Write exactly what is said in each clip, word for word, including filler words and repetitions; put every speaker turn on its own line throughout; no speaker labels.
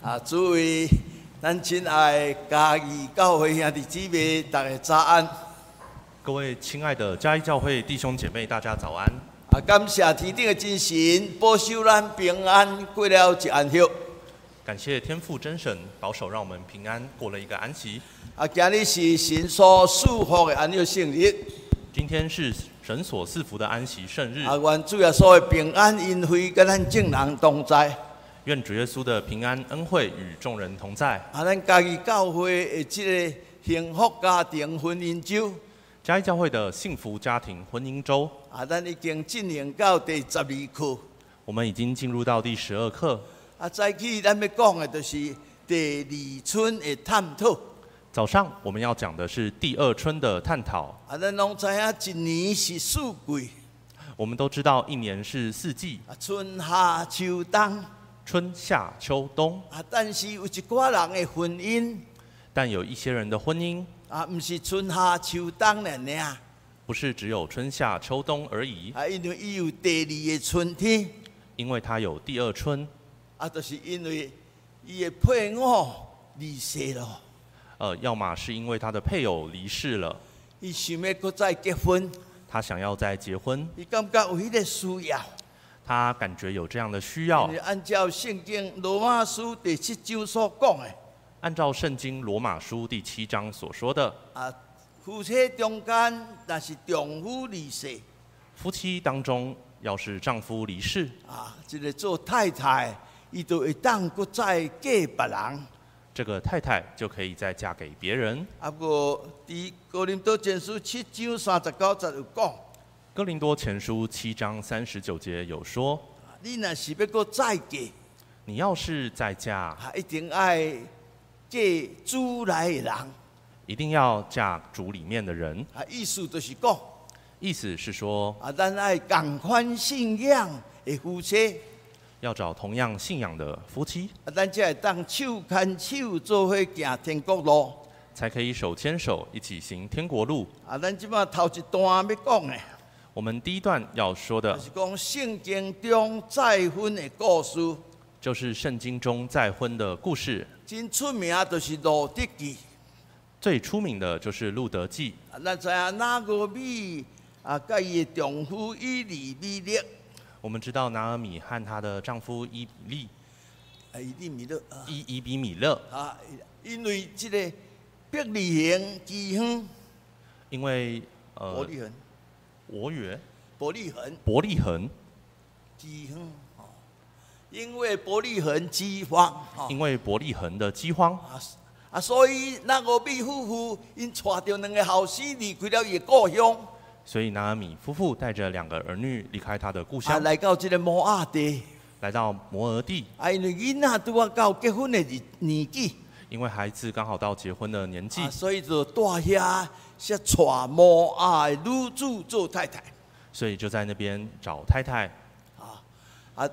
啊，诸位咱亲爱的嘉义教会兄弟姊妹，大家早安！
各位亲爱的嘉义教会弟兄姐妹，大家早安！
啊，感谢天顶的真神保守咱平安过了一安息。
感谢天父真神保守，让我们平安过了一个安息。
啊，今日是神所祝福的安息圣日。
今天是神所赐福的安息圣日。
啊，愿主耶稣的平安恩惠跟咱众人同在。
愿主耶稣的平安恩惠与众人同在。
啊，咱嘉义教会的这个幸福家庭婚姻周，
嘉义教会的幸福家庭婚姻周，
啊，咱已经进行到第十二课。
我们已经进入到第十二课。
啊，早起咱要讲的就是第二春的探讨。
早上我们要讲的是第二春的探讨。
啊，咱拢知影一年是四季。
我们都知道一年是四季，
啊，春夏秋冬。
春夏秋冬。
啊，但是有一寡人的婚姻，
但有一些人的婚姻
啊，不是春夏秋冬尔尔，
不是只有春夏秋冬而已。
啊，因为伊有第二个春天。
因为它有第二春。
啊，就是因为伊的配偶离世了。
呃，要么是因为他的配偶离世了，
伊想要搁再结婚，
他想要再结婚，
伊感觉有迄个需要。
他感觉有这样的需要。
按照圣经罗马书第七章所讲的，
按照圣经罗马书第七章所说的，
啊，夫妻中间若是丈夫离世，
夫妻当中要是丈夫离世，
啊，这个做太太，伊就会当搁再嫁别人。
这个太太就可以再嫁给别人。
啊，不过伫哥林多前书七章三十九节有讲。
哥林多前书七章三十九节有说：
你若是要搁再嫁，
你要是再嫁，
啊，一定爱嫁主来的人。
一定要嫁主里面的人。
啊，意思就是讲，
意思是说，
啊，咱爱同款信仰的夫妻，
要找同样信仰的夫妻，
啊，咱才会当手牵手做伙行天国路，
才可以手牵手一起行天国路。
啊，咱即摆头一段要讲的。
我们第一段要说的，
就是讲圣经中再婚的故事，
就是圣经中再婚的故事。
真出名就是路得记，
最出名的就是路得记。
啊，咱知影拿俄米啊，甲伊的丈夫以利米勒，
我们知道拿俄米和她的丈夫伊比利，
啊，以利米勒啊，
伊伊比米勒，
啊，因为这个伯利恒基亨，
因为呃，
伯利恒。
伯约
伯利恒，
伯利恒，
饥荒，哦，因为伯利恒饥荒，哦，
因为伯利恒的饥荒，
啊啊，所以那俄米夫妇因带着两个后生离开了伊的故乡，
所以拿俄米夫妇带着两个儿女离开他的故
啊，
乡，
来到这个摩押地，
来到摩俄地。
啊，因为囡仔拄啊到结婚的日年纪，
因为孩子刚好到结婚的年纪，
啊，所以就带遐些娶摩押的女子做太太，
所以就在那边找太太。
啊啊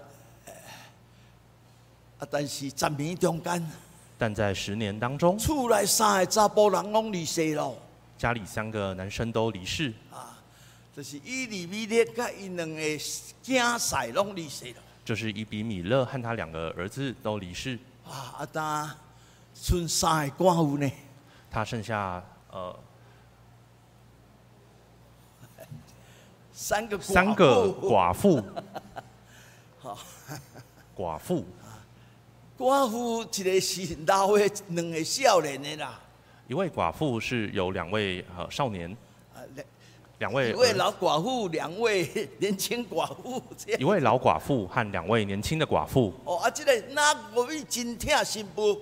啊！但是十年中间，
但在十年当中，
厝内三个查甫人拢离世了。
家里三个男生都离世，
啊，就是以利米勒甲因两个囝婿拢离世了。
就是伊比米勒和他两个儿子都离世。
啊，啊，但剩三个寡妇呢？
他剩下呃
三个寡妇
三个寡妇。寡妇。
寡妇一个是老的，两个少年的啦。
一位寡妇是有两位呃少年，
啊，两
两位
一位老寡妇，两位年轻寡妇。
一位老寡妇和两位年轻的寡妇。
哦，啊，这个拿俄米真疼媳妇。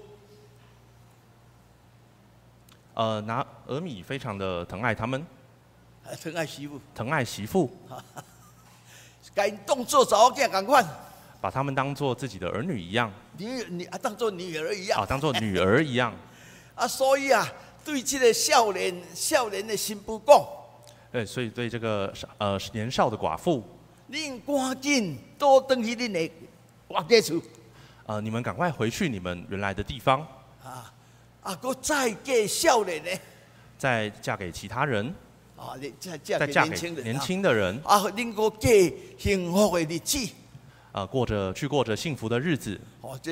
呃，拿俄米非常的疼爱他们，
啊，疼爱媳妇，
疼爱媳妇，
把因当做查某囝同款，
把他们当做自己的儿女一样，
女女啊，当做女儿一样。
啊，当做女儿一样。
啊，所以啊，对这个少年少年的媳妇讲，
对，所以对这个呃年少的寡妇，
恁赶紧倒转去恁的外地厝，
呃，你们赶快回去你们原来的地方，
啊啊，搁再嫁少年的，
再嫁给其他人，
啊，你再嫁给
再嫁给
年轻人，
年轻的人，
啊，恁搁过幸福的日子，
呃，过着去过着幸福的日子。
哦，这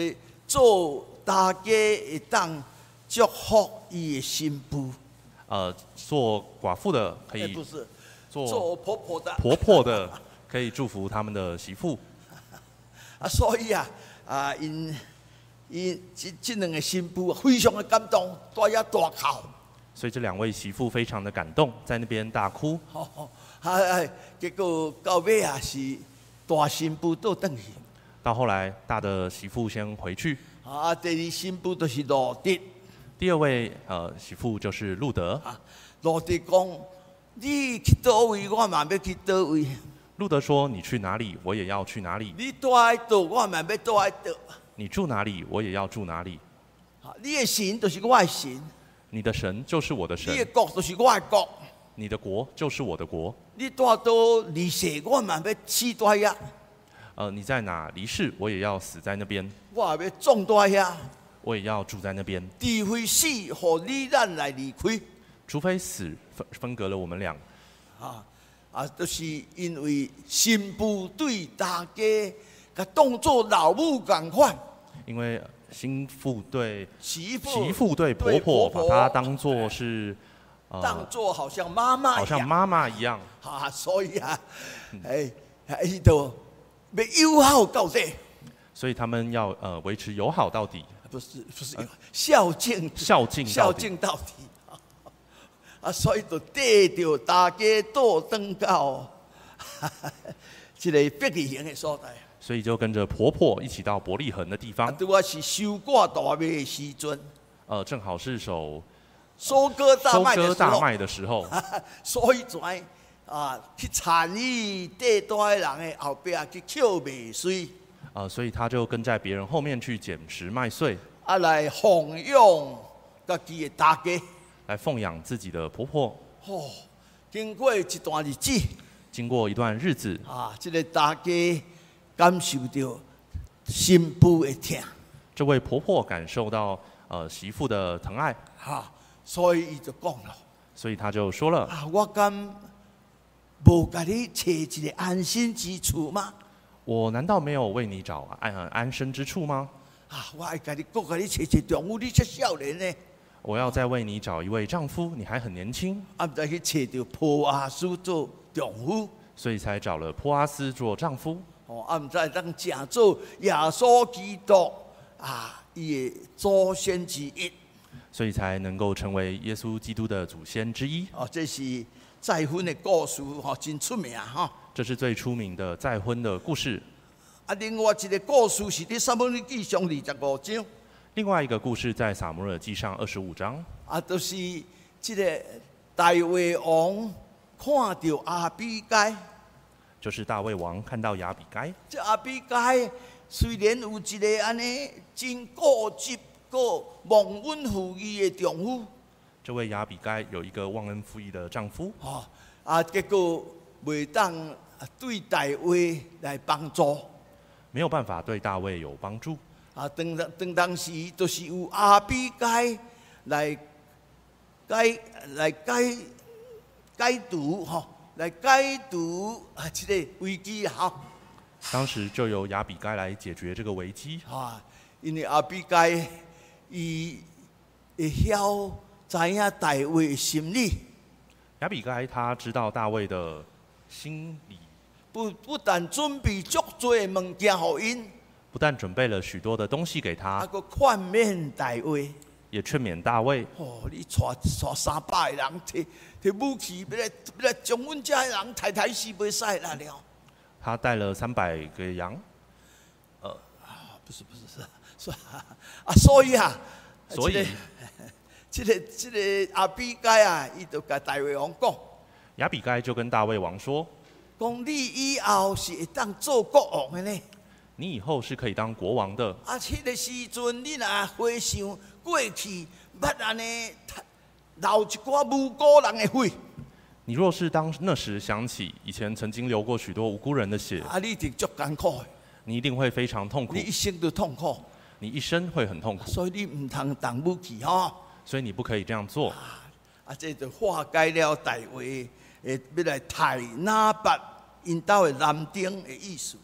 做大家会当祝福伊的新妇。
呃，做寡妇的可以
哎不是
做
做婆婆的。
婆婆的可以祝福他们的媳妇。
啊，所以啊，啊，因因这这两个新妇非常的感动，大遐大哭。
所以这两位媳妇非常的感动，在那边大哭。
吼、哦，啊啊，结果到尾啊是大新妇倒转去。
到后来，大的媳妇先回去，
啊，第二新妇就是路德。
第二位呃媳妇就是路德。
啊，路德讲：你去倒位，我嘛要去倒位；
路德说：“你去哪里，我也要去哪里；
你住喺倒，我嘛要住喺倒。
你住哪里，我也要住哪里。
啊，你的神就是我的神，
你的神就是我的
你的
神，
國就是我的國。
你的國就是我的國。
你住倒離世，我嘛要死在遐，
呃，你在哪離世，我也要死在那邊，
我也要葬在遐。
我也要住在那邊。
除非死，互你咱來離開。
除非死分分隔了我們倆。
啊啊，就是因為新婦對大家，甲當作老母共款。
因為新婦對
媳婦
媳婦對婆婆，把她當作是
當作好像媽媽一樣，
好像媽媽一樣。
啊，所以啊，哎，伊就要友好到底。
所以他們要呃維持友好到底，
不是不是孝敬
孝敬到
孝
底。
敬到底。啊，所以就帶着大家倒轉到一個伯利恆的所在。
所以就跟着婆婆一起到伯利恆的地
啊，
方。
拄啊是收割大麥的時陣，
呃，正好是手
收割大
收
麥的時候，
割大麥的時候，
所以才啊去參與地大的人的後壁去捡麥穗，
呃，所以他就跟在別人後面去撿拾麥穗，
啊來奉養家己的大家。
來奉養自己的婆婆。
哦，經過一段日子，
經過一段日子，
啊，這個大家感受到新婦的疼，
這位婆婆感受到呃媳婦的疼愛，
哈，所以伊就講了，
所以他就說了：
啊，我敢無甲你找一個安身之處嗎？
我難道沒有為你找安安身之處嗎？
啊，我愛甲你，閣甲你找一個丈夫，你這少年呢？
我要再為你找一位丈夫，你還很年輕，
啊，唔知去找到波阿斯做丈夫，
所以才找了波阿斯做丈夫。
哦，啊，唔知當正做耶穌基督啊，伊的祖先之一。
所以才能夠成為耶穌基督的祖先之一。
哦，這是再婚的故事，吼，真出名哈。
這是最出名的再婚的故事。
啊，另外一個故事是喺撒母耳記上二十五章。
另外一個故事在撒母耳記上二十五章，
啊，就是這個大衛王看到亞比該，
就是大衛王看到亞比該。
這亞比該雖然有一個安尼真固執、個忘恩負義的丈夫，
這位亞比該有一個忘恩負義的丈夫，
哦，啊，結果袂當對大衛來幫助。
沒有辦法對大衛有幫助。
啊，當當當時就是有亞比該來解來解解讀吼，來解讀啊，這個危機吼。
當時就由亞比該來解決這個危機。
啊，因為亞比該伊會曉知影大衛的心理，
亞比該他知道大衛的心理，
不不但準備足多的物件給因。
不但準備了許多的東西給他，
啊，個勸勉大衛，
也勸勉大衛。
哦，你帶帶三百個人，摕摕武器，要來要來將阮遮的人太太死袂使啦了。
他帶了三百個羊，呃，
啊，不是不是是，是啊，所以啊，
所以，
這個這個亞比該啊，伊就甲大衛王講，
亞比該就跟大衛王說：
講你以後是會當做國王的呢。
你以後是可以當國王的。
啊，迄個時陣，你若回想過去，捌安尼流一寡無辜人的血，
你若是當那時想起以前曾經流過許多無辜人的血，
啊，你一定足艱苦的，
你一定會非常痛苦
你，一生都痛苦，
你一生會很痛苦，
所以你唔通動武器吼。
所以你不可以這樣做。
啊，這就化解了大衛誒要來殺拿八因兜的男丁的意思吼。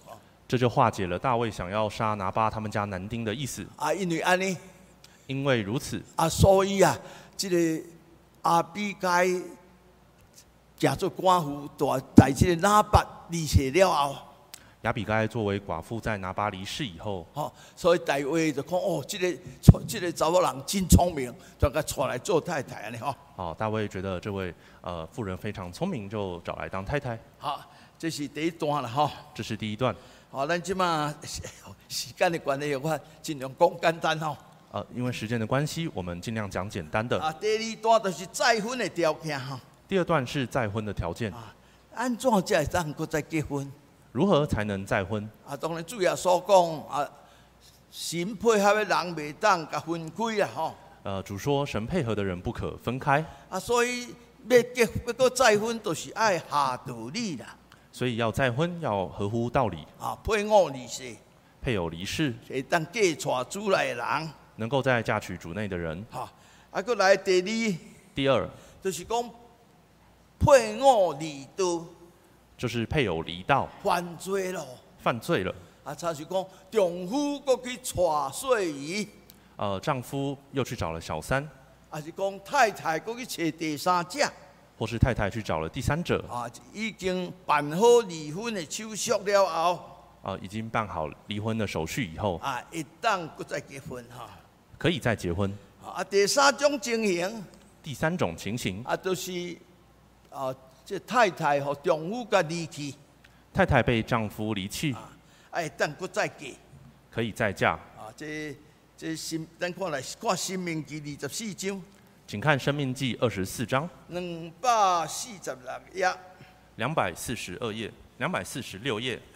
这就化解了大卫想要杀拿巴他们家男丁的意思。
啊，因为安尼，
因为如此，
啊，所以啊，这个阿比该嫁做寡妇，大在这个拿巴离世了后，
亚比该作为寡妇在拿巴离世以后，
吼、所以大卫就讲哦，这个这个查某人真聪明，就甲娶来做太太安尼吼。
哦，大卫觉得这位呃妇人非常聪明，就找来当太太。
好，这是第一段啦吼。
这是第一段。
好，咱即马时间的关系，我尽量讲简单吼。
呃，因为时间的关系，我们尽量讲简单的。
啊，第二段就是再婚的条件吼。
第二段是再婚的条件。
啊，安怎才会当搁再结婚？
如何才能再婚？
啊，当然主要所讲啊，神配合的人袂当甲分开啦吼。
呃，主说神配合的人不可分开。
啊，所以要结要搁再婚，就是爱下道理啦。
所以要再婚要合乎道理。
啊，配偶离世，
配偶离世，
会当嫁娶主内的人。
能够再嫁娶主内的人。
哈，啊，搁来第二，
第二，
就是讲配偶离道，
就是配偶离道，
犯罪咯。
犯罪了。
啊，才是讲丈夫搁去娶碎姨，
呃，丈夫又去找了小三，
还是讲太太搁去找第三者。
或是太太去找了第三者。
啊，已经办好离婚的手续了后，
呃，已经办好离婚的手续以后，
啊，会当搁再结婚哈。
可以再结婚。
啊，第三种情形，
第三种情形，
啊，就是啊，这太太和丈夫甲离去，
太太被丈夫离弃，
啊，会当搁再嫁。
可以再嫁。
啊，这这新，咱看来看《申命记》二十四章，
请看《生命记》二十四章
两百四十六页。
两百四十二页，两百四十六页。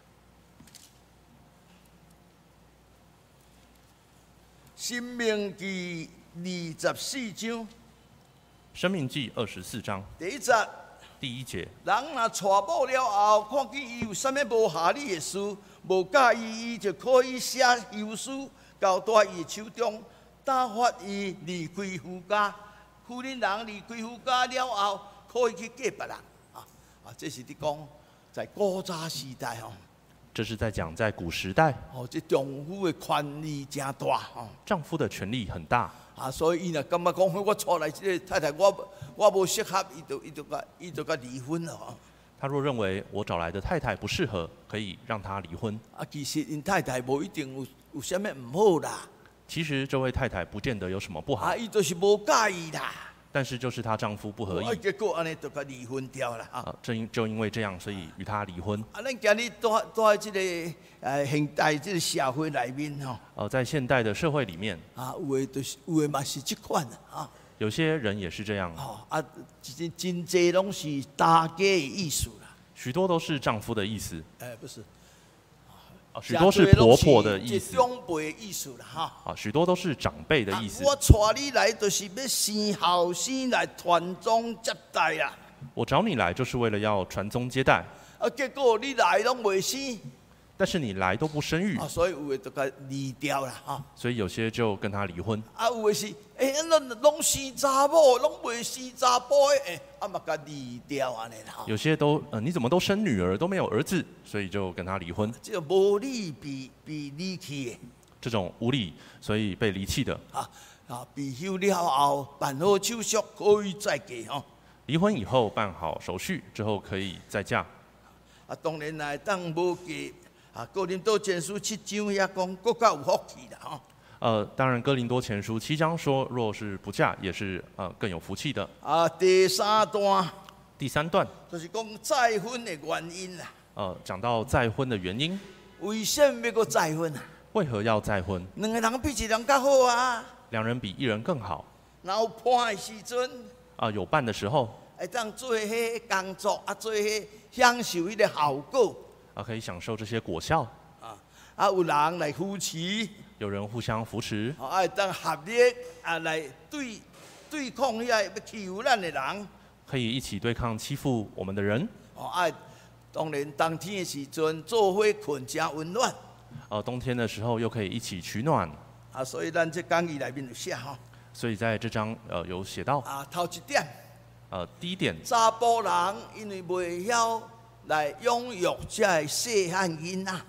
申命记二十四章，
生命记二十四章
第一节，
第一节，
人若娶某了后，看见伊有啥物无合理的事，无介意，伊就可以写休书交在伊手中，打发伊离开夫家。妇人人离开夫家了后，可以去嫁别人。啊啊，这是伫讲在古早时代吼。
这是在讲在古时代，
哦，这丈夫的权力真大吼。
丈夫的权力很大。
啊，所以伊若感觉讲，我娶来这个太太，我我无适合，伊就伊就甲伊就甲离婚了吼。
他若认为我找来的太太不适合，可以让他离婚。
啊，其实因太太无一定有有啥物毋好啦。
其实这位太太不见得有什么不好，
啊，伊就是无介意啦。
但是就是她丈夫不合意，
啊，结果安尼就甲离婚掉啦。啊，
啊，正因就因为这样，所以与他离婚。
啊，咱今日住住在即个呃现代即个社会内面吼，
呃，在现代的社会里面，
啊，有诶就是有诶嘛是即款啊，
有些人也是这样，
吼啊，真真济拢是大家诶意思啦。
许多都是丈夫的意思，
诶，不是，
啊，许多是婆婆的意思，
长辈的意思啦，哈。
啊，许多都是长辈的意思。
啊、我带你来，就是要生后生来传宗接代啦。
我找你来就是为了要传宗接代，
啊，结果你来拢未生，
但是你来都不生育，
啊，所以有诶就甲离掉啦，哈。
所以有些就跟他离婚。
啊，有诶是，诶、欸，咱拢生查某，拢未生查甫诶，诶、啊嘛甲离掉安尼啦。
有些都，呃，你怎么都生女儿都没有儿子，所以就跟他离婚。
这个无理被被离弃诶，
这种无理，所以被离弃的。
啊啊，被休了后办好手续可以再嫁吼。
离婚以后办好手续之后可以再嫁。
啊，当然来当无嫁，啊，哥林多前书七章遐讲，更较有福气啦吼。
呃，当然，哥林多前书七章说，若是不嫁，也是呃更有福气的。
啊，第三段
第三段
就是讲再婚的原因啦。
呃，讲到再婚的原因，
为什么要搁再婚啊？
为何要再婚？
两个人比一人较好啊。
两人比一人更好。
然后伴的时阵，
啊、有伴的时候，
会当做迄工作，啊，做迄享受迄个效果。
啊、可以享受这些果效。
啊，啊，有人来扶持，
有人互相扶持，
啊，会当合力啊来对对抗遐要欺负咱的人。
可以一起对抗欺负我们的人。
哦，啊，当然冬天的时阵做伙困真温暖。
呃，冬天的时候又可以一起取暖。
啊，所以咱这讲义内面有写吼。
所以在这章呃有写到，
啊，头一点，
呃，第一点，
查甫人因为袂晓来养育这细汉囡仔，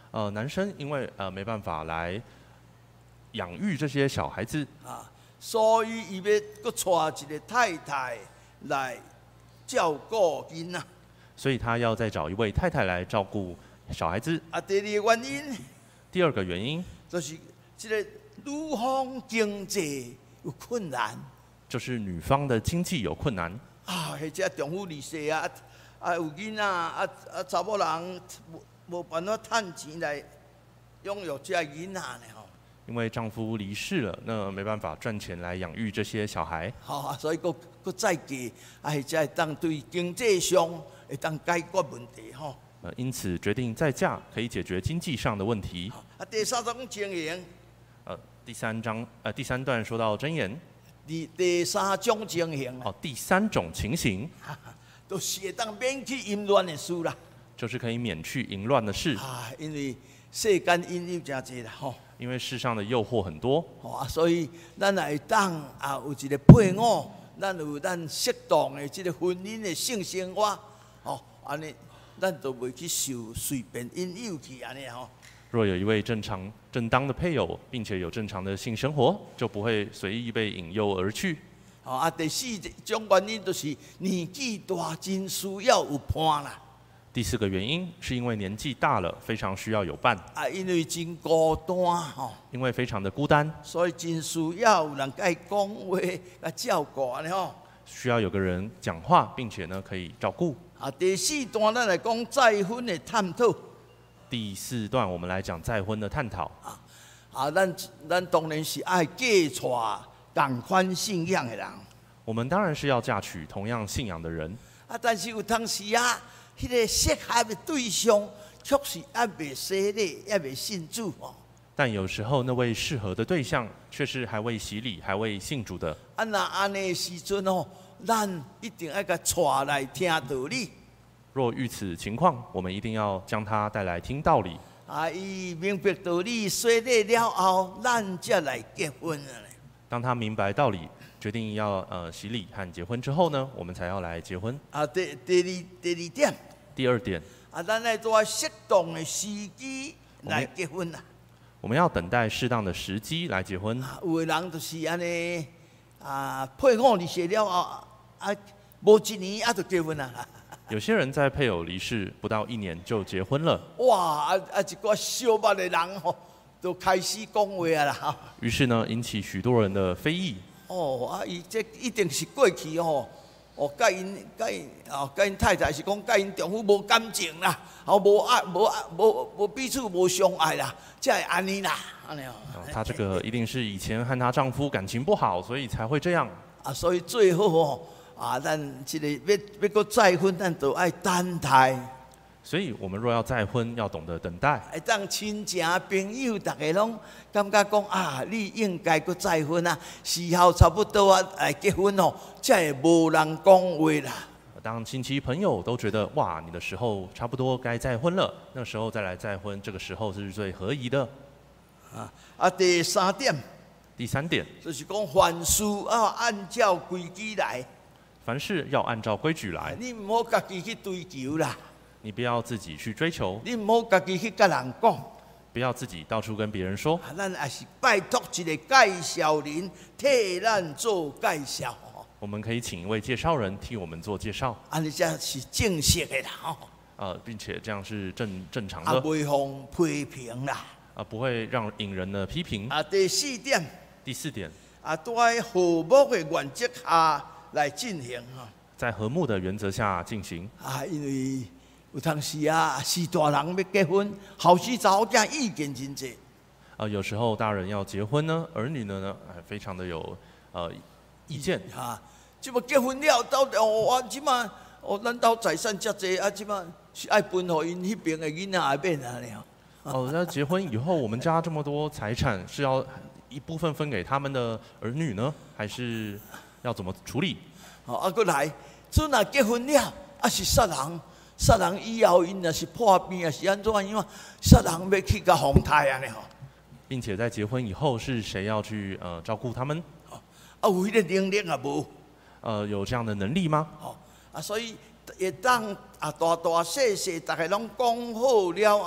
呃，男生因为呃没办法来养育这些小孩子，
啊，所以伊要搁娶一个太太来照顾囡仔。
所以他要再找一位太太来照顾小孩子。
啊，第二个原因
第二个原因
就是这个女方经济有困难
就是女方的经济有困难，
啊，或者丈夫离世啊，啊有囡仔啊啊查某人无无办法趁钱来养育这囡仔呢吼。
因为丈夫离世了，那没办法赚钱来养育这些小孩。
吼、啊，所以佫佫再嫁，啊，或者会当对经济上会当解决问题吼。
呃，因此决定再嫁，可以解决经济上的问题。
啊，第三种情形，
呃，第三章呃第三段说到箴言，
第第三种情形，
哦，第三种情形
都是会当免去淫乱的事啦。
就是可以免去淫乱的事，
啊，因为世间引诱真济啦吼。
因为世上的诱惑很多，
吼啊，所以咱也会当啊有一个配偶，咱有咱适当的这个婚姻的性生活，吼，安尼咱就袂去受随便引诱去安尼吼。
若有一位正常正当的配偶，并且有正常的性生活，就不会随意被引诱而去。
吼啊，第四种原因就是年纪大，真需要有伴啦。
第四个原因是因为年纪大了，非常需要有伴，
啊，因为真孤单吼，
因为非常的孤单，
所以真需要有人甲伊讲话、甲照顾安尼吼。
需要有个人讲话，并且呢可以照顾。
啊，第四段咱来讲再婚的探讨。
第四段我们来讲再婚的探讨。
啊，啊，咱咱当然是爱嫁娶同款信仰的人。
我们当然是要嫁娶同样信仰的人，
啊，但是有当时啊，迄、那个适合的对象确实还未洗礼，还未信主哦。
但有时候那位适合的对象却是还未洗礼、还未信主的。
啊，那安尼的时阵哦，咱一定要甲带来听道理。
若遇此情况，我们一定要将他带来听道理。
啊，伊明白道理，洗礼了后，咱才来结婚啊。
当他明白道理，决定要呃洗礼和结婚之后呢，我们才要来结婚。
啊，第第二第二点，
第二点，
啊，咱来做适当的时机来结婚啦。
我们要等待适当的时机来结婚。
啊，有的人就是安尼啊，配偶离世了后，啊，无一年啊就结婚啦。
有些人在配偶离世不到一年就结婚了，
哇！啊啊，一个小捌的人吼，都开始讲话啊啦。
于是呢，引起许多人的非议。
哦，啊，伊这一定是过去吼，哦，甲因甲因哦，甲因太太是讲甲因丈夫无感情啦，哦，无爱无爱无无彼此无相爱啦，才会安尼啦，安尼哦。
她这个一定是以前和她丈夫感情不好，所以才会这样。
啊，所以最后吼，啊，咱这个要要搁再婚，咱都爱等待。
所以我们若要再婚，要懂得等待。
会当亲情朋友，大家拢感觉讲啊，你应该搁再婚啊，时候差不多啊，来结婚哦，才会无人讲话啦。
当亲戚朋友都觉得哇，你的时候差不多该再婚了，那时候再来再婚，这个时候是最合宜的。
啊啊，第三点
第三点，
就是讲凡事要按照规矩来，
凡事要按照规矩来，
你唔好家己去追求啦，
你不要自己去追求，
你唔好家己去甲人讲。
不要自己到处跟别人说。
啊，咱也是拜托一个介绍人替咱做介绍。
我们可以请一位介绍人替我们做介绍，
安尼才是正式的啦，吼，
呃，并且这样是正正常
啊，
的，
袂互批评啦。
啊，不会让引人的批评。
啊，第四点。
第四点，
啊，在和睦的原则下来进行哈。
在和睦的原则下进行。
啊，因为有当时啊，是大人要结婚，后生查某囝意见真济。
呃，有时候大人要结婚呢，儿女呢呢，哎，非常的有呃意见。
哈，即么结婚了，到底哦，啊，即嘛哦，咱兜财产遮济，啊，即嘛是爱分互因迄边的囡仔的面啊了。
哦，那结婚以后，我们家这么多财产，是要一部分分给他们的儿女呢，还是要怎么处理？
哦，啊，过来，阵若结婚了，啊是杀人，杀人以后因若是破病啊，是安怎样？杀人要去甲皇太安尼吼。
并且在结婚以后，是谁要去呃照顾他们？
啊，有迄个能力也无。
呃，有这样的能力吗？
哦，啊，所以会当啊大大细细，大家拢讲好了后，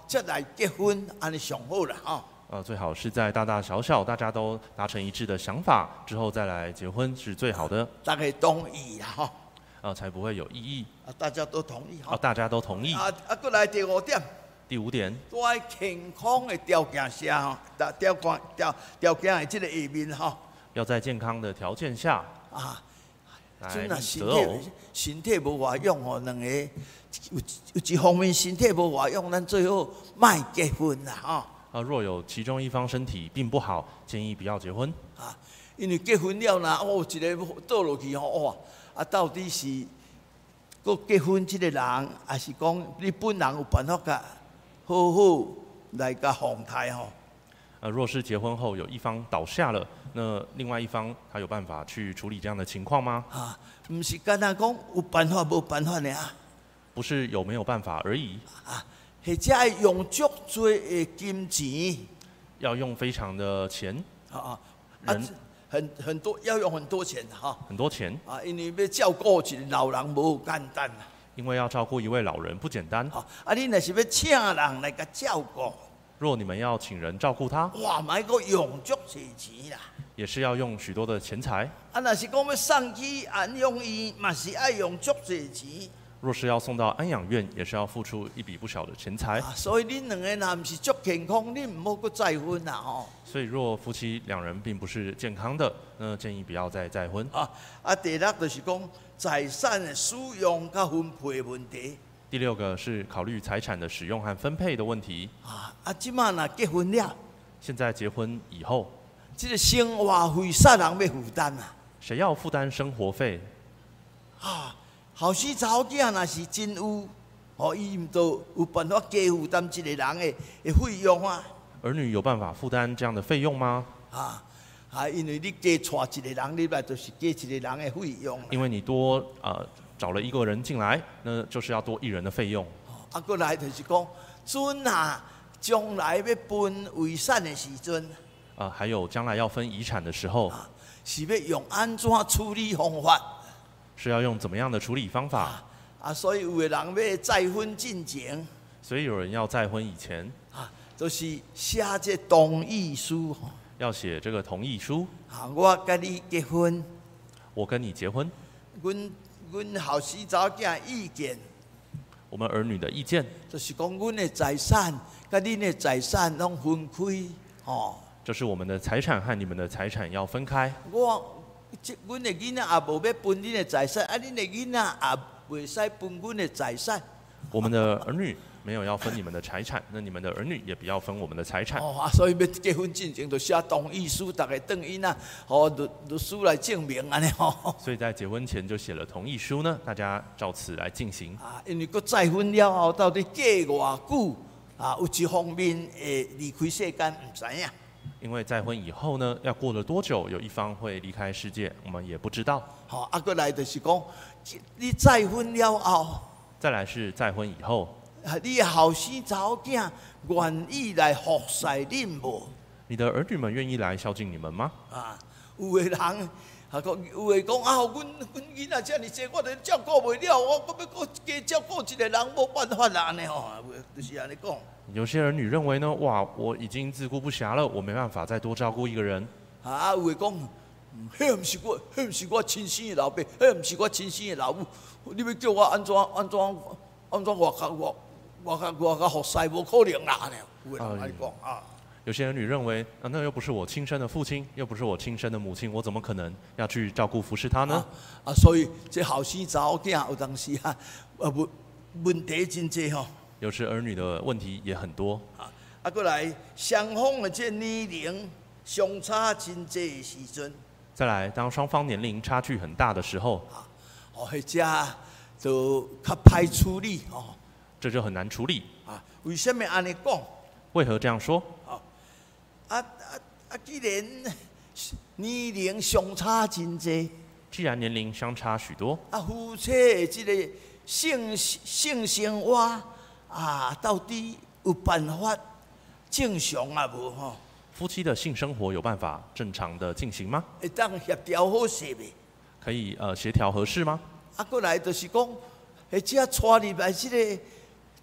才来结婚，安尼上好啦吼。
呃，最好是在大大小小大家都达成一致的想法之后再来结婚是最好的，
大家同意啦吼。
呃，才不会有异议。
啊，大家都同意吼。
哦，大家都同意。
啊啊，过来第五点。
第五点，
在健康的条件下吼，条条件条条件的这个下面吼。
要在健康的条件下
啊，
来
阵啊身
择偶。
体身体无外用吼，两个有有一方面身体无外用，咱最好莫结婚啦吼。
啊，若有其中一方身体并不好，建议不要结婚。
啊，因为结婚了呐，哦，一个倒落去吼，哇，啊，到底是搁结婚这个人，还是讲你本人有办法甲好好来甲防台吼？
呃，若是结婚后有一方倒下了，那另外一方他有办法去处理这样的情况吗？
啊，唔是简单讲有办法无办法呢？
不是有没有办法而已。
啊，或者要用足多的金钱，
要用非常的钱，
啊啊，
人
很很多要用很多钱哈。
很多钱。
啊，因为要照顾一个老人无简单啊。
因为要照顾一位老人不简单。
啊，啊，你若是要请人来甲照顾，
若你们要请人照顾他，
哇，买个用足多钱啦。
也是要用许多的钱财。
啊，若是讲要送去安养院，嘛是爱用足多钱。
若是要送到安养院，也是要付出一笔不小的钱财。
啊，所以恁两个若毋是足健康，恁毋好搁再婚啦吼。
所以若夫妻两人并不是健康的，那建议不要再再婚。
啊，啊，第六就是讲财产的使用甲分配的问题。
第六个是考虑财产的使用和分配的问题。
啊，啊，即马若结婚了，
现在结婚以后，
这个生活费啥人要负担啊？
谁要负担生活费？
啊，后生查某囝若是真有，哦，伊毋都有办法加负担一个人的的费用啊。
儿女有办法负担这样的费用吗？
啊啊，因为你加带一个人，你来就是加一个人的费用。
因为你多呃找了一个人进来，那就是要多一人的费用。
啊，过来就是讲，阵啊，将来要分遗产的时阵，
啊，还有将来要分遗产的时候，
啊，是要用安怎处理方法？
是要用怎么样的处理方法？
啊，所以有的人要再婚进前，
所以有人要再婚以前，
啊，就是写这同意书吼。
要写这个同意书。
啊，我跟你结婚，
我跟你结婚，
阮阮后生查某囝意见，
我们儿女的意见，
就是讲阮的财产甲恁的财产拢分开，吼。
就是我们的财产和你们的财产要分开。
我即阮的囡仔也无要分恁的财产，啊，恁的囡仔也袂使分阮的财产。
我们的儿女没有要分你们的财产，那你们的儿女也不要分我们的财产。
哦啊，所以要结婚进前就写同意书，大家等因啊，哦律律师来证明安尼吼。
所以在结婚前就写了同意书呢，大家照此来进行。
啊，因为佮再婚了后，到底过偌久啊，有一方面会离开世间，唔知影。
因为再婚以后呢，要过了多久，有一方会离开世界，我们也不知道。
好、哦，啊，过来就是讲，你再婚了后，
再来是再婚以后，
啊，你的后生查某囝愿意来服侍恁无？
你的儿女们愿意来孝敬你们吗？
啊，有的人啊，讲有的讲啊，阮阮囡仔遮尔济，我都照顾袂了，我我要搁加照顾一个人，无办法啦，安尼吼，就是安尼讲。
有些儿女认为呢，哇，我已经自顾不暇了，我没办法再多照顾一个人。
啊，有的讲，迄毋是我，迄毋是我亲生的老爸，迄毋是我亲生的老母，你要叫我安怎安怎安怎外较外外较外较服侍，无可能啦，安尼。有的人安尼讲啊。
有些儿女认为，啊，那又不是我亲生的父亲，又不是我亲生的母亲，我怎么可能要去照顾服侍他呢？
啊，啊所以这后生查某囝有当时啊，啊问问题真济吼。
有时儿女的问题也很多。
啊，啊，过来双方的这年龄相差真济的时阵，
再来，当双方年龄差距很大的时候，
啊，哦，或者就较歹处理哦。
这就很难处理。
啊，为什么安尼讲？
为何这样说？
啊啊啊！既然年龄相差真济，
既然年龄相差许多，
啊，夫妻的这个性性生活啊，到底有办法正常啊无吼？
夫妻的性生活有办法正常的进行吗？
会当协调好势未？
可以呃协调合适吗？
啊，过来就是讲，或者带入来这个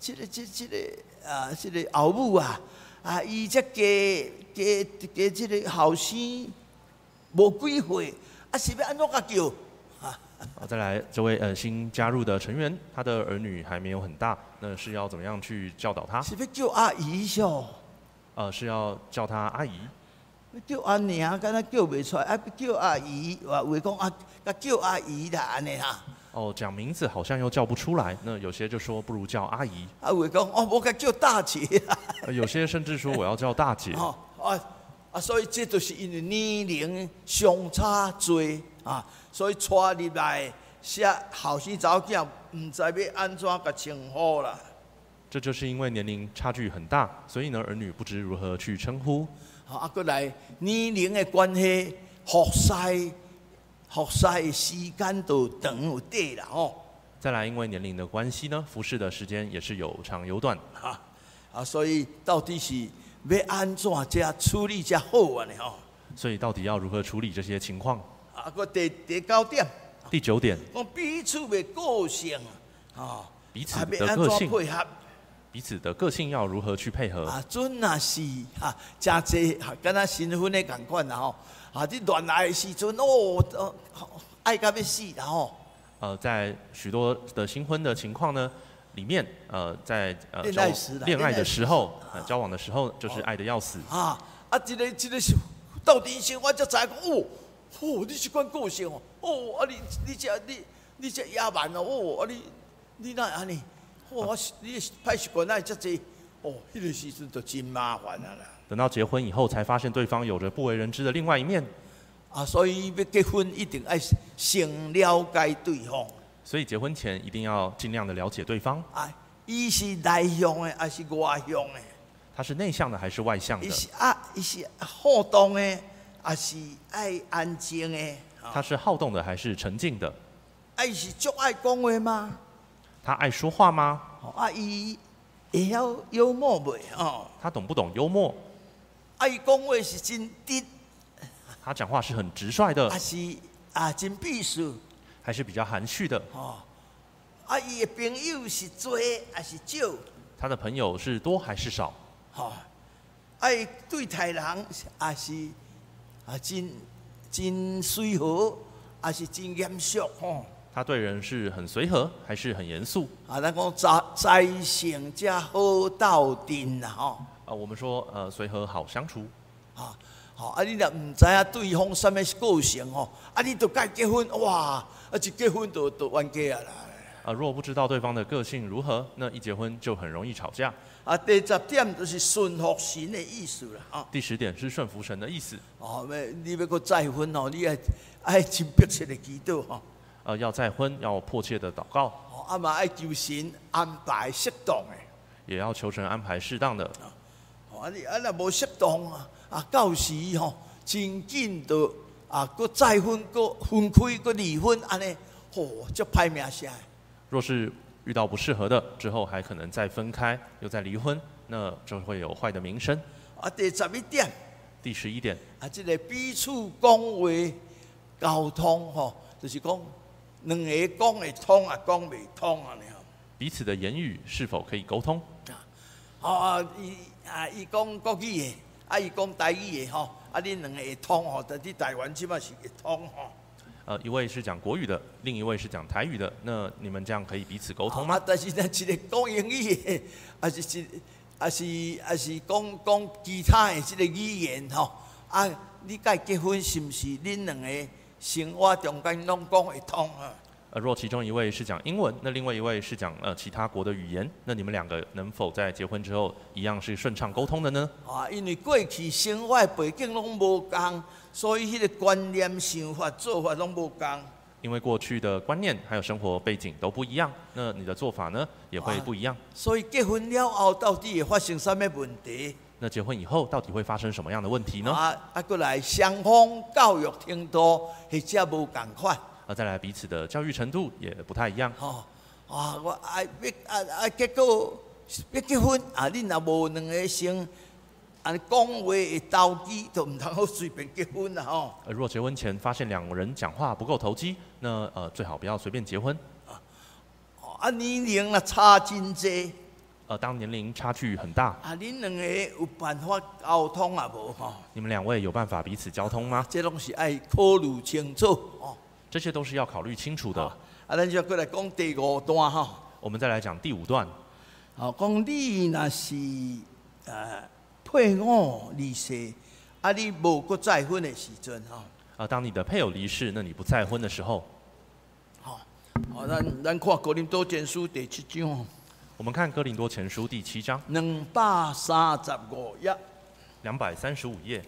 这个这这个啊，这个后母啊，啊，伊才加加加这个后生无几岁，啊是要安怎甲叫？啊，
好，再来这位呃新加入的成员，他的儿女还没有很大，那是要怎么样去教导他？
是要叫阿姨哟？
呃，是要叫他阿姨。
叫阿娘，敢若叫袂出来，啊，叫阿姨，话话讲啊，甲叫阿姨啦，安尼哈。
哦，讲名字好像又叫不出来，那有些就说不如叫阿姨。
啊，话讲哦，我甲叫大姐啦。
呃有些甚至说我要叫大姐。
哦啊啊，所以这就是因为年龄相差多啊，所以带入来些后生查某囝，唔知要安怎甲称呼啦。
这就是因为年龄差距很大，所以呢，儿女不知如何去称呼。
啊，过来年龄的关系，服侍服侍的时间就长有短啦吼。
再来，因为年龄的关系呢，服侍的时间也是有长有短。
哈啊，所以到底是要安怎才处理才好啊呢吼？
所以到底要如何处理这些情况？
啊，个第第九点，
第九点，
讲彼此的个性啊，
彼此
啊要安怎
的个性，
配合？
彼此的个性要如何去配合？
啊，准若是啊，真济，敢若新婚的共款啦吼。啊，你恋爱的时阵，哦，哦爱到要死啦吼。
呃，在许多的新婚的情况呢，里面，呃，在呃
恋爱时啦
恋爱的时候，
恋爱时
呃，交往的时候，就是爱得要死。
啊啊，一个一个是到底生我才知讲，哦，哦，你这款个性哦，哦，啊你你这你你这野蛮哦，哦，啊你你哪会安尼？哦，我你歹习惯哪会遮济？哦，迄个时阵就真麻烦啊啦。
等到结婚以后，才发现对方有着不为人知的另外一面。
啊，所以要结婚一定要先了解对方。
所以结婚前一定要尽量的了解对方。
啊，伊是内向的还是外向的？
他是内向的还是外向的
伊？是啊，伊是好动的还是爱安静的？
他是好动的还是沉静的？
啊，伊是足爱讲话吗？
他爱说话吗？
啊，伊会晓幽默袂？哦，
他懂不懂幽默？
啊，伊讲话是真直，
他讲话是很直率的
还，是啊真避暑？
还是比较含蓄的？
哦，啊，伊的朋友是多还是少？
他的朋友是多还是少？
吼，啊，伊对待人也是啊真真随和，还是真严肃吼。
他对人是很随和还是很严肃？
啊，咱讲在在成才好斗阵啦吼。
啊，我们说呃随和好相处。
啊，吼啊，你若唔知影对方什么个性吼，啊，你就该结婚哇，啊一结婚就就冤家啊啦。
啊，如果不知道对方的个性如何，那一结婚就很容易吵架。
啊，第十點就是順服神的意思啦，啊，
第十點是順服神的意思。
哦，要你要個再婚哦，你愛愛真迫切的祈禱吼，
呃，要再婚要迫切的禱告，
哦，啊嘛愛求神安排適當的，
也要求神安排適當的。
哦，啊你啊若無適當啊，啊到時吼真緊就啊個再婚個分開個離婚安尼，吼足歹名聲。
若是遇到不適合的，之後還可能再分開，又再離婚，那就會有壞的名聲。
啊，第十一點，
第十一點，
啊，即、這個彼此講話溝通吼，就是講兩個講會通啊，講袂通啊，你吼。
彼此的言語是否可以溝通？
哦啊，伊啊伊講國語的，啊伊講台語的吼，啊恁兩個會通吼，但你台灣即馬是會通吼。
呃，一位是講國語的，另一位是講台語的，那你們這樣可以彼此溝通嗎？
啊，但是呢，一個講英語的，啊是是啊是啊是講講其他的即個語言吼，啊，你甲伊結婚是毋是恁兩個生活中間攏講會通啊？
呃，若其中一位是講英文，那另外一位是講呃其他國的語言，那你們兩個能否在結婚之後一樣是順暢溝通的呢？
啊，因為過去生活的背景攏無共，所以迄個觀念、想法、做法攏無共。
因為過去的觀念還有生活背景都不一樣，那你的做法呢也會不一樣。
所以結婚了後，到底會發生什麼問題？
那結婚以後到底會發生什麼樣的問題呢？
啊啊，過來雙方教育程度或者無共款。
啊，再來彼此的教育程度也不太一樣。
吼、哦，啊，我啊要啊啊，結果要結婚啊，恁若無兩個先啊講話會投機，就唔通好隨便結婚啦吼。
呃，若結婚前發現兩人講話不夠投機，那呃最好不要隨便結婚。
啊，年齡若差真濟，
呃，当年龄差距很大，
啊，恁两个有办法沟通啊无吼？
你们两位有办法彼此交通吗？
这拢是爱考虑清楚哦。
这些都是要考虑清楚的。
啊，咱就过来讲第五段吼。
我们再来讲第五段。
哦，讲你若是呃配偶离世，啊，你无搁再婚的时阵吼。
啊，当你的配偶离世，那你不再婚的时候，
好，好，咱咱看哥林多前书第七章，
我们看哥林多前书第七章
两百三十五页。
两百三十五页。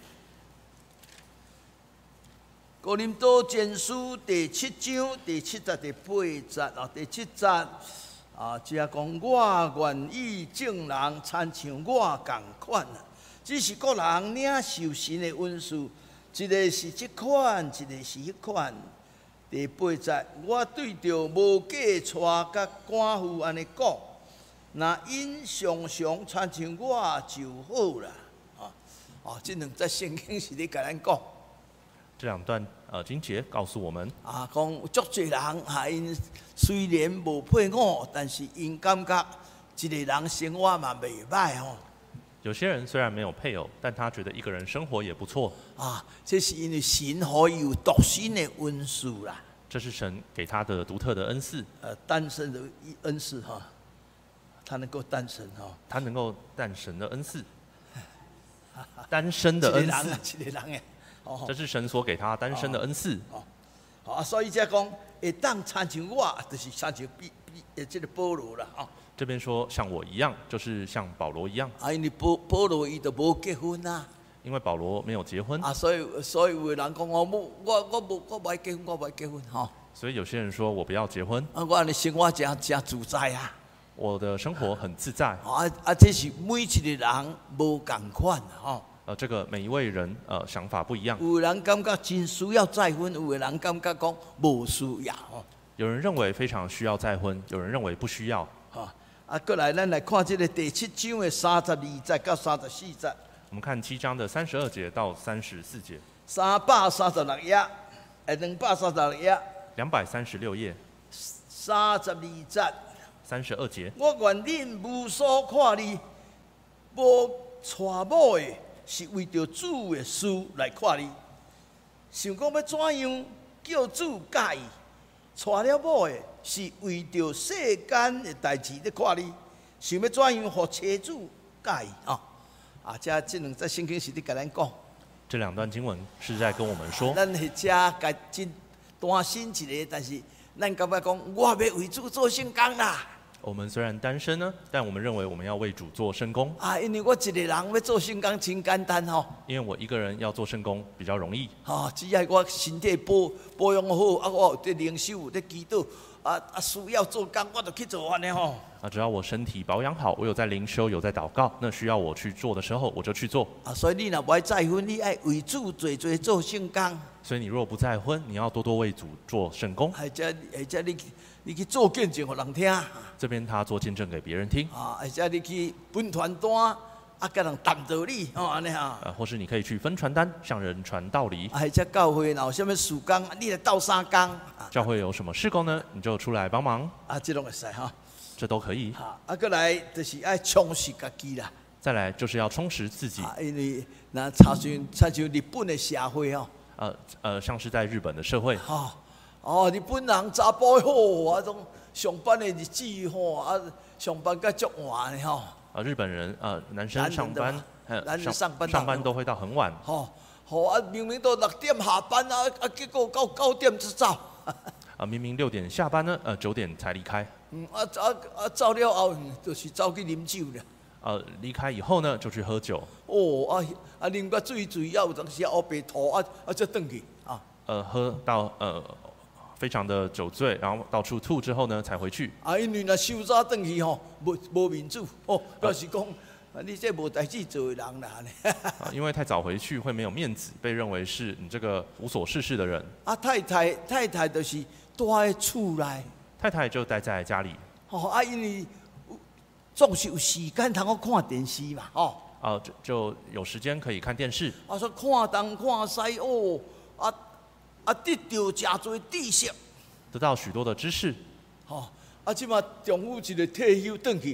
哥林多前书第七章第七节第八节啊，第七节啊，只讲我愿意众人参像我共款啊，只是各人领受神的恩赐，一个是这款，一个是迄款。第八节，我对着无嫁娶甲寡妇安尼讲，若因常常参像我就好啦。啊，哦，这两节圣经是咧甲咱讲。
这两段呃经节告诉我们，
啊，讲有足侪人啊，因虽然无配偶，但是因感觉一个人生活嘛袂歹吼。
有些人虽然没有配偶，但他觉得一个人生活也不错。
啊，这是因为神可以有独身的恩赐啦。
这是神给他的独特的恩赐。
呃，单身的恩赐哈，他能够单身哈。
他能够诞神的恩赐，单身的恩赐，
一个人诶。哦，
这是神所给他单身的恩赐。
哦，好啊，所以才讲会当参像我，就是参像比比诶，这个保罗啦，哦。
这边说像我一样，就是像保罗一样。
啊，因为保保罗伊都无结婚啊。
因为保罗没有结婚。
啊，所以所以有的人讲我无我我无我无爱结婚，我无爱结婚吼。
所以有些人说我不要结婚。
啊，我安尼生活真真自在啊。
我的生活很自在。
啊啊，这是每一个人无共款吼。
呃，这个每一位人呃想法不一样。
有人感觉真需要再婚，有的人感觉讲无需要。
有人认为非常需要再婚，有人认为不需要。
啊，啊，过来咱来看这个第七章的三十二节到三十四节。
我们看七章的三十二节到三十四节。
三百三十六页，诶，两百三十六页。
两百三十六页。
三十二节。
三十二节。
我愿恁无所看你，无娶某的。是为着主的事来看你，想讲要怎样叫主介意？娶了某的，是为着世间的代志在看你，想要怎样互妻子介意啊？啊，这这两节圣经是伫甲咱讲。
这两段经文是在跟我们说，
咱是遮家真单身一个，但是咱感觉讲，我要为主做圣工啦。
我们虽然单身呢，但我们认为我们要为主做圣工。
啊，因为我一个人要做圣工真简单吼。
因为我一个人要做圣工比较容易。
哦，只要我身体保保养好，啊，我有在灵修，有在祈祷，啊啊，需要做工，我就去做安尼吼。
啊，只要我身体保养好，我有在灵修，有在祷告，那需要我去做的时候，我就去做。
啊，所以你若不爱再婚，你爱为主做做做圣工。
所以你若不再婚，你要多多为主做圣工。
或者或者你你去做见证，给人听。
这边他做见证给别人听。
啊，或者你去分传单，啊，给人谈道理，哦，安尼哈。
呃，或是你可以去分传单，向人传道理。
啊，或者教会若有啥物事工，你来斗三工。
教会有什么事工呢？你就出来帮忙。
啊，这拢会使哈。
这都可以。
啊，啊，过来就是爱充实家己啦。
再来就是要充实自己。
啊，因为那参像参像日本的社会哦。
呃呃，像是在日本的社会。
哦哦，日本人查甫好，啊种上班的日子吼，啊上班甲足晚的吼。
啊，日本人呃男生上班，
男人上班
上班都会到很晚。
吼，吼啊，明明都六点下班啊，啊结果到九点才走。
啊，明明六点下班呢，呃九点才离开。
嗯，啊啊啊，走了后就是走去啉酒了。
呃，离开以后呢，就去喝酒。
哦，啊啊，啉个醉醉，啊有当时黑白吐，啊啊再转去啊。
呃，喝到呃非常的酒醉，然后到处吐之后呢，才回去。
啊，因为若收早转去吼，无无面子，哦，表示讲，啊你这无代志做的人啦。
啊，因为太早回去会没有面子，被认为是你这个无所事事的人。
啊，太太太太就是待在厝内。
太太就待在家里。
哦，啊，因为总是有时间通我看电视嘛，哦。
啊，就就有时间可以看电视。
啊，说看东看西哦，啊啊，得到真多知识，
得到许多的知识。
吼、哦，啊，即马丈夫一个退休转去，啊，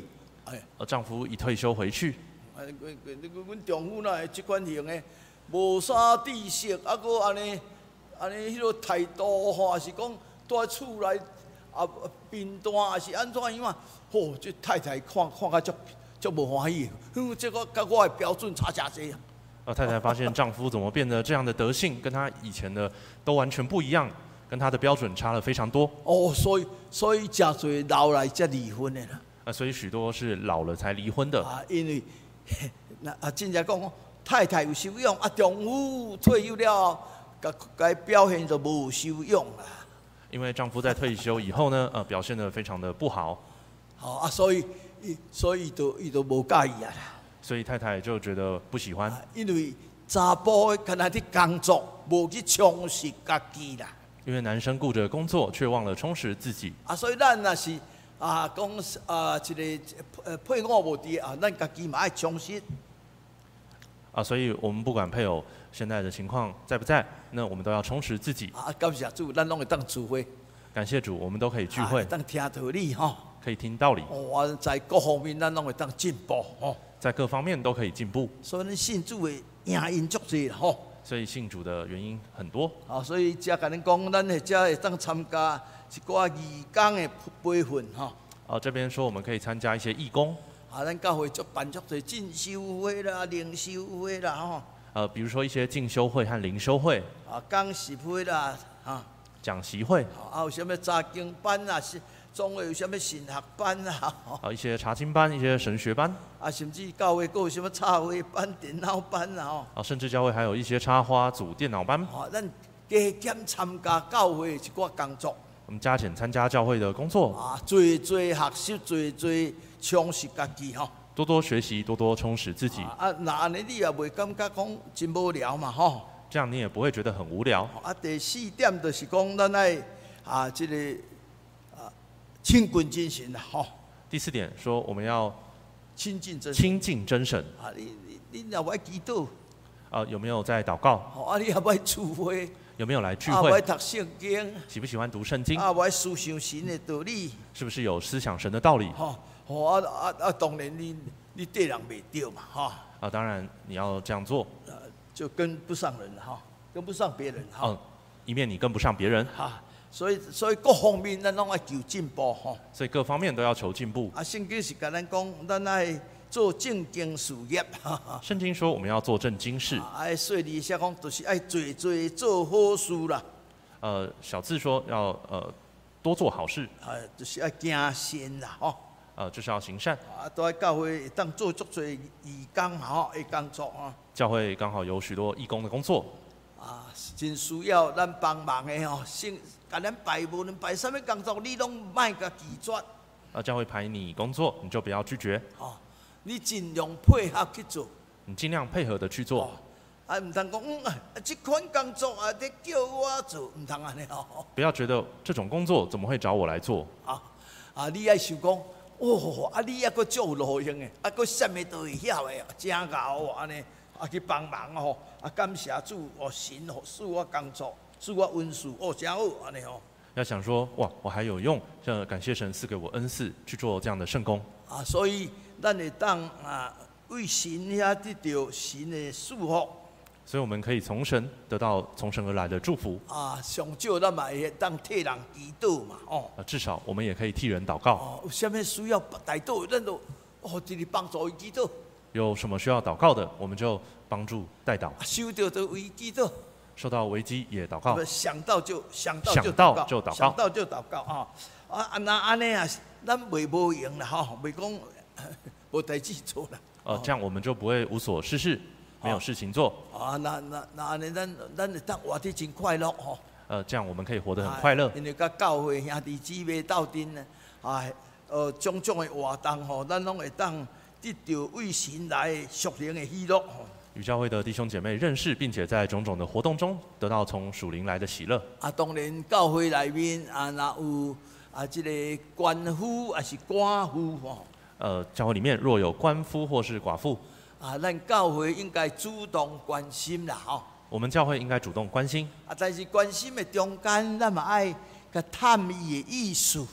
哎，
而丈夫一退休回去，
啊，阮阮阮丈夫哪会即款型的，无啥知识，啊，搁安尼安尼迄个态度吼，也是讲住厝内啊贫惰，也是安怎样啊？吼，这太太看看甲足足无欢喜，哼，这个甲我的标准差诚济啊！
而太太发现丈夫怎么变得这样的德性，跟她以前的都完全不一样，跟她的标准差了非常多。
哦，所以所以真侪老来才离婚的啦。
啊，所以许多是老了才离婚的。
啊，因为那啊，真正讲太太有修养，啊，丈夫退休了，甲甲表现就无修养啦。
因为丈夫在退休以后呢，呃，表现得非常的不好。
好啊，所以所以伊就伊就无介意啊啦。
所以太太就觉得不喜欢，
因为查甫的干那伫工作，无去充实家己啦。
因为男生顾着工作，却忘了充实自己。
啊，所以咱若是啊讲啊一个呃配偶无伫啊，咱家己嘛爱充实。
啊，所以我们不管配偶现在的情况在不在，那我们都要充实自己。
啊，感谢主，咱拢会当聚会。
感谢主，我们都可以聚会，
当听道理吼。
可以听道理。
哦，在各方面咱拢会当进步吼。
在各方面都可以进步。
所以咱信主的原因足侪吼。
所以信主的原因很多。
啊，所以才甲恁讲，咱或者会当参加一寡义工的培训吼。
啊，这边说我们可以参加一些义工。
啊，咱教会足办足侪进修会啦、灵修会啦吼。
呃，比如说一些进修会和灵修会。
啊，讲习会啦，啊。
讲习会。
啊，有啥物查经班啊，是总会有啥物神学班啊。
啊，一些查经班、一些神学班。
啊，甚至教会还有啥物插花班、电脑班啊吼。
啊，甚至教会还有一些插花组、电脑班。
啊，咱加减参加教会一寡工作。
我们加减参加教会的工作。
啊，多多学习，多多充实家己吼。
多多学习，多多充实自己。
啊，那安尼你也袂感觉讲真无聊嘛吼？
这样你也不会觉得很无聊。
啊，第四点就是讲咱爱啊，这个啊亲近真神啦吼。
第四点说我们要
亲近真神。
亲近真神。
啊，你你你若爱祈祷。
啊，有没有在祷告？
啊，你也爱聚会。
有没有来聚
啊，
会？
爱读圣经。
喜不喜欢读圣经？
啊，爱思想神的道理。
是不是有思想神的道理？
吼，吼啊啊啊！当然你你对人袂对嘛，哈。
啊，当然你要这样做。
呃，就跟不上人哈，跟不上别人哈。
嗯，以免你跟不上别人。
哈，所以所以各方面咱拢爱求进步哈。
所以各方面都要求进步。
啊，圣经是甲咱讲，咱爱做正经事业。
圣经说我们要做正经事。
爱说理说讲，就是爱做做做好事啦。
呃，小字说要呃多做好事。
啊，就是爱行善啦，吼。
呃，就是要行善。
啊，都爱教会当做足多义工吼的工作啊。
教会刚好有许多义工的工作。
啊，真需要咱帮忙的吼，先甲咱排无论排什么工作，你拢莫甲拒绝。
啊，教会排你工作，你就不要拒绝。
哦，你尽量配合去做。
你尽量配合的去做。
啊，唔通讲，嗯，啊，这款工作啊，你叫我做，唔通安尼哦。
不要觉得这种工作怎么会找我来做？
啊啊，你爱想讲，哦，啊，你还佫足有路用的，啊，佫啥物都会晓的，真牛哦，安尼啊去帮忙吼，啊感谢主哦，神哦赐我工作，赐我恩赐，哦，真好安尼吼。
要想说，哇，我还有用，这感谢神赐给我恩赐，去做这样的圣工。
啊，所以咱会当啊为神遐得到神的祝福。
所以我们可以从神得到从神而来的祝福。
啊，上少咱嘛会当替人祈祷嘛，哦。
啊，至少我们也可以替人祷告。
哦，有啥物需要代祷，咱就哦直直帮助伊祈祷。
有什么需要祷告的，我们就帮助代祷。
收到就为祈祷。
受到危机也祷告。
想到就想到
就
祷告。
想到就祷告。
想到就祷告啊！啊，那安尼啊，咱袂无用啦吼，袂讲无代志做啦。
呃，这样我们就不会无所事事。没有事情做
啊，那那那安尼，咱咱会当活得真快乐吼。
呃，这样我们可以活得很快乐。
因为甲教会兄弟姊妹斗阵呢，啊，呃，种种的活动吼，咱拢会当得到为神来属灵的喜乐吼。
与教会的弟兄姐妹认识，并且在种种的活动中得到从属灵来的喜乐。
啊，当然教会内面啊，若有啊，这个官夫还是寡妇吼。
呃，教会里面若有官夫或是寡妇。
啊，咱教会应该主动关心啦，吼。
我们教会应该主动关心。
啊，但是关心的中间，咱嘛爱甲探伊的意思。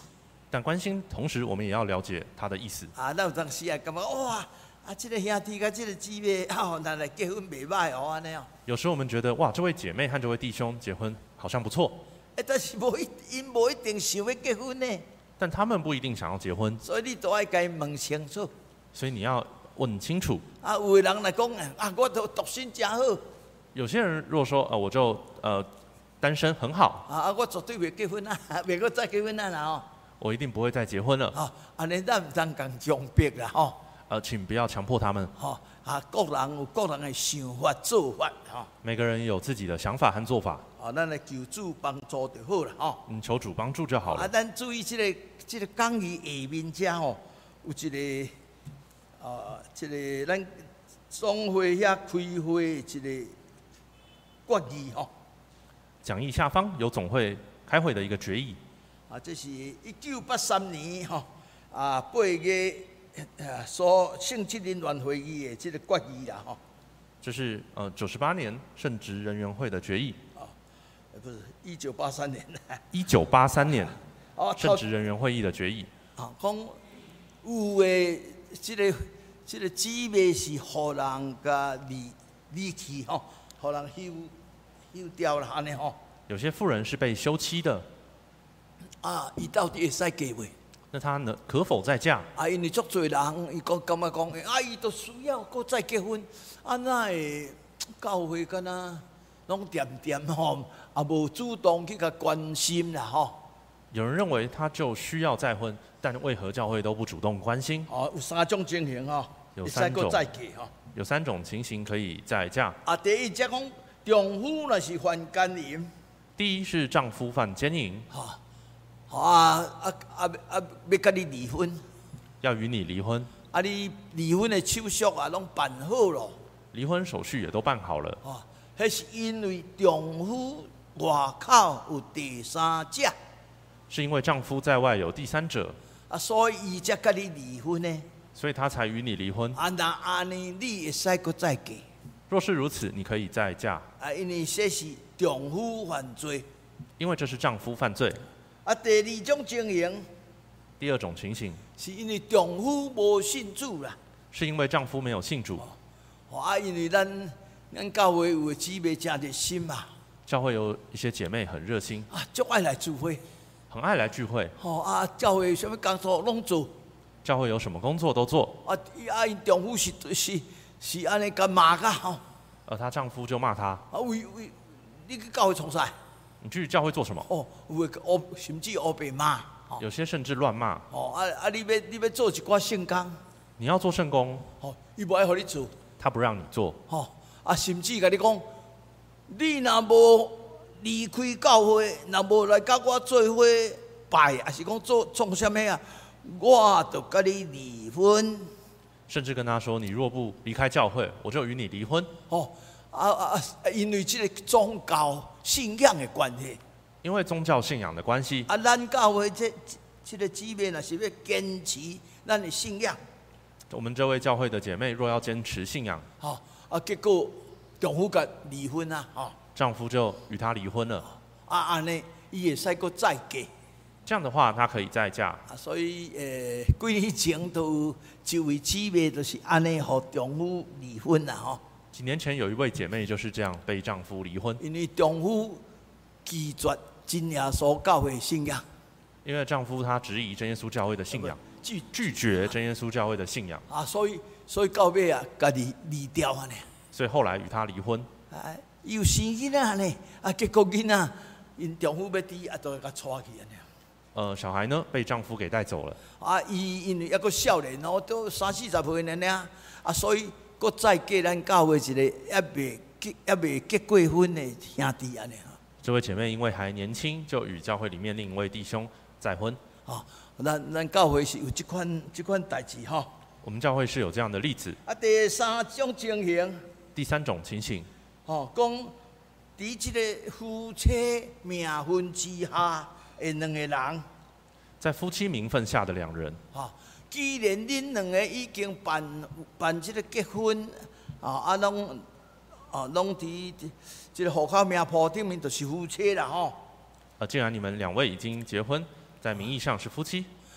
但关心同时，我们也要了解他的意思。
啊，咱有当时也感觉哇，啊，这个兄弟甲这个姊妹啊，咱来结婚袂歹哦，安尼哦。
有时候我们觉得哇，这位姐妹和这位弟兄结婚好像不错，
哎，但是无一因无一定想要结婚呢，
但他们不一定想要结婚，
所以你都要甲伊问清楚。
所以你要问清楚。
啊，有的人来讲啊，我都独身真好。
有些人如果说呃，我就呃单身很好，
啊啊，我绝对袂结婚啊，袂搁再结婚啊啦哦。
我一定不会再结婚了。
哦，安尼咱毋通共强迫啦吼。
呃，请不要强迫他们。
吼啊，各人有各人的想法做法吼。
每个人有自己的想法和做法。
哦，咱来求主帮助就好啦吼。
嗯，求主帮助就好了。
啊，咱注意这个这个讲义下面遮吼，有一个啊，这个咱总会遐开会一个决议吼。
讲义下方有总会开会的一个决议。
啊，这是一九八三年吼啊八月啊所圣职人员会议的这个决议啦吼。
这是呃九十八年圣职人员会的决议。
啊，不是一九八三年。
一九八三年
哦，
圣职人员会议的决议。
啊，讲有诶，这个这个姊妹是互人甲离离去吼，互人休休掉啦安尼吼。
有些妇人是被休妻的。
啊，伊到底会使嫁袂？
那她呢？可否再嫁？
啊，因为足侪人，伊讲感觉讲，啊，伊都需要搁再结婚，啊，那会教会敢若拢点点吼，啊，无主动去甲关心啦吼。
有人认为她就需要再婚，但为何教会都不主动关心？
哦，有三种情形吼，
有三种，
再嫁吼。
有三种情形可以再嫁。
啊，第一则讲，丈夫若是犯奸淫。
第一是丈夫犯奸淫。
哈。啊啊啊啊！要甲你离婚，
要与你离婚。
啊，你离婚的手续啊，拢办好咯。
离婚手续也都办好了。
啊，迄是因为丈夫外口有第三者。
是因为丈夫在外有第三者。
啊，所以伊才甲你离婚呢。
所以他才与你离婚。
啊，那安尼你会使搁再嫁。
若是如此，你可以再嫁。
啊，因为这是丈夫犯罪。
因为这是丈夫犯罪。
啊，第二种情形，
第二种情形，
是因为丈夫无信主啦。
是因为丈夫没有信主。
哦，啊，因为咱咱教会有姊妹真热心嘛。
教会有一些姐妹很热心。
啊，足爱来聚会。
很爱来聚会。
哦啊，教会有什么工作拢做。
教会有什么工作都做。
啊，啊，因丈夫是是是安尼甲骂甲吼。
而她丈夫就骂她。
啊，为为你去教会创啥？
你去教会做什么？
哦，有诶，黑甚至黑白骂。
有些甚至乱骂。
哦，啊啊！你要你要做一寡圣工。
你要做圣工。
哦，伊无爱互你做。
他不让你做。
哦，啊，甚至甲你讲，你若无离开教会，若无来甲我做伙拜，还是讲做创啥物啊？我就甲你离婚。
甚至跟他说：“你若不离开教会，我就与你离婚。”
哦，啊啊啊！因为这个宗教信仰的关系。
因为宗教信仰的关系。
啊，咱教会这这个姊妹若是要坚持咱的信仰。
我们这位教会的姐妹若要坚持信仰，
哦，啊，结果丈夫甲离婚啊，哦，
丈夫就与她离婚了。
啊，安尼伊会使搁再嫁。
这样的话，她可以再嫁。
啊，所以诶，几年前都有一位姊妹就是安尼，互丈夫离婚啦，吼。
几年前有一位姐妹就是这样被丈夫离婚，
因为丈夫拒绝真耶稣教会信仰。
因为丈夫他质疑真耶稣教会的信仰，
拒
拒绝真耶稣教会的信仰。
啊，所以所以到尾啊，家己离掉安尼。
所以后来与他离婚。
啊，又生囡仔呢，啊，结果囡仔因丈夫要滴，啊，都甲带去安尼。
呃，小孩呢被丈夫给带走了。
啊，伊因为还阁少年哦，都三四十岁呢呢，啊，所以阁再嫁咱教会一个还未结还未结过婚的兄弟安尼。
这位姐妹因为还年轻，就与教会里面另一位弟兄再婚。
啊，咱咱教会是有这款这款代志吼。
我们教会是有这样的例子。
啊，第三种情形。
第三种情形。
吼，讲伫即个夫妻名分之下的两个人。
在夫妻名分下的两人。
啊，既然恁两个已经办办即个结婚，啊啊，拢啊拢伫即个户口名簿顶面就是夫妻啦吼。
啊，既然你们两位已经结婚，在名义上是夫妻。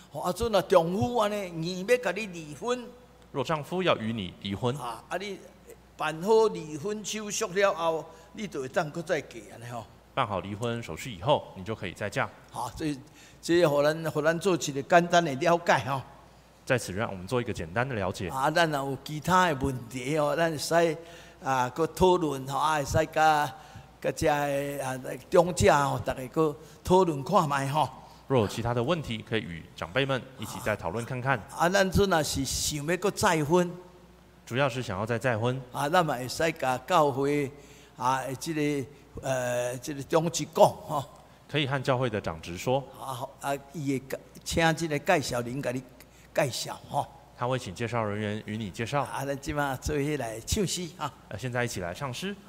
吼啊，阵啊丈夫安尼硬要甲你离婚，
若丈夫要与你离婚，
啊啊你办好离婚手续了后，你就会当搁再嫁安尼吼。
办好离婚手续以后，你就可以再嫁。
好，这这互咱互咱做一个简单的了解吼。
在此，让我们做一个简单的了解。
啊，咱若有其他的问题哦，咱会使啊，搁讨论吼，啊，会使甲甲遮个啊中者吼，大家搁讨论看卖吼。
若有其他的问题，可以与长辈们一起再讨论看看。
啊，咱阵若是想要搁再婚，
主要是想要再再婚，
啊，咱嘛会使甲教会啊，即、这个呃，即、这个长职讲吼。
可以和教会的长职说，
啊啊，伊会请即个介绍人甲你介绍吼。
他会请介绍人员与你介绍。
啊，咱即马做伙来唱诗啊。
呃，现在一起来唱诗。